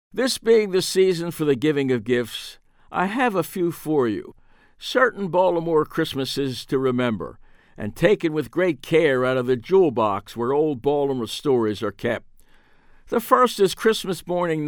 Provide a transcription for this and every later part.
This being the season for the giving of gifts, I have a few for you. Certain Baltimore Christmases to remember, and taken with great care out of the jewel box where old Baltimore stories are kept. The first is Christmas morning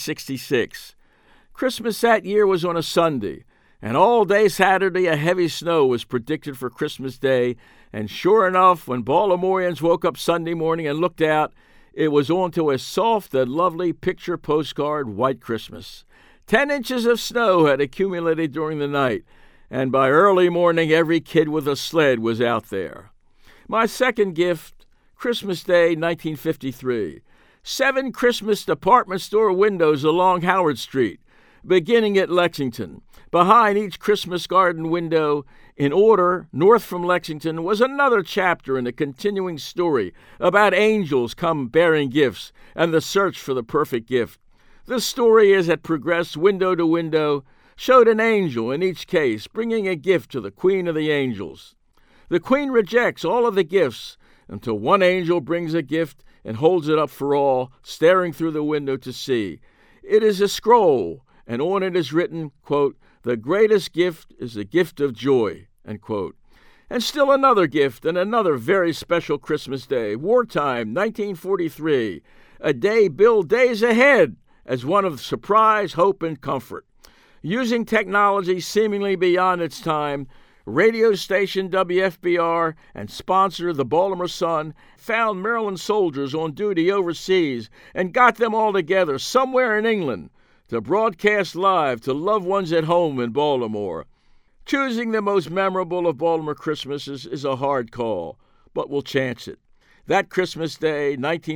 1966. Christmas that year was on a Sunday, and all day Saturday a heavy snow was predicted for Christmas Day, and sure enough, when Baltimoreans woke up Sunday morning and looked out, it was on to a soft and lovely picture postcard white Christmas. 10 inches of snow had accumulated during the night, and by early morning every kid with a sled was out there. My second gift, Christmas Day 1953. 7 Christmas department store windows along Howard Street, beginning at Lexington. Behind each Christmas garden window, in order, north from Lexington, was another chapter in a continuing story about angels come bearing gifts and the search for the perfect gift. The story, as it progressed window to window, showed an angel in each case bringing a gift to the Queen of the Angels. The Queen rejects all of the gifts until one angel brings a gift and holds it up for all, staring through the window to see. It is a scroll, and on it is written, quote, "The greatest gift is the gift of joy," end quote. And still another gift and another very special Christmas Day, wartime 1943, a day billed days ahead as one of surprise, hope, and comfort. Using technology seemingly beyond its time, radio station WFBR and sponsor the Baltimore Sun found Maryland soldiers on duty overseas and got them all together somewhere in England to broadcast live to loved ones at home in Baltimore. Choosing the most memorable of Baltimore Christmases is a hard call, but we'll chance it. That Christmas Day,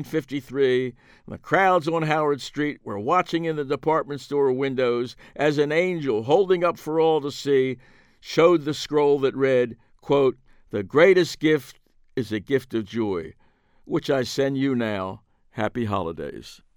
1953, the crowds on Howard Street were watching in the department store windows as an angel holding up for all to see showed the scroll that read, quote, "The greatest gift is a gift of joy," which I send you now. Happy holidays.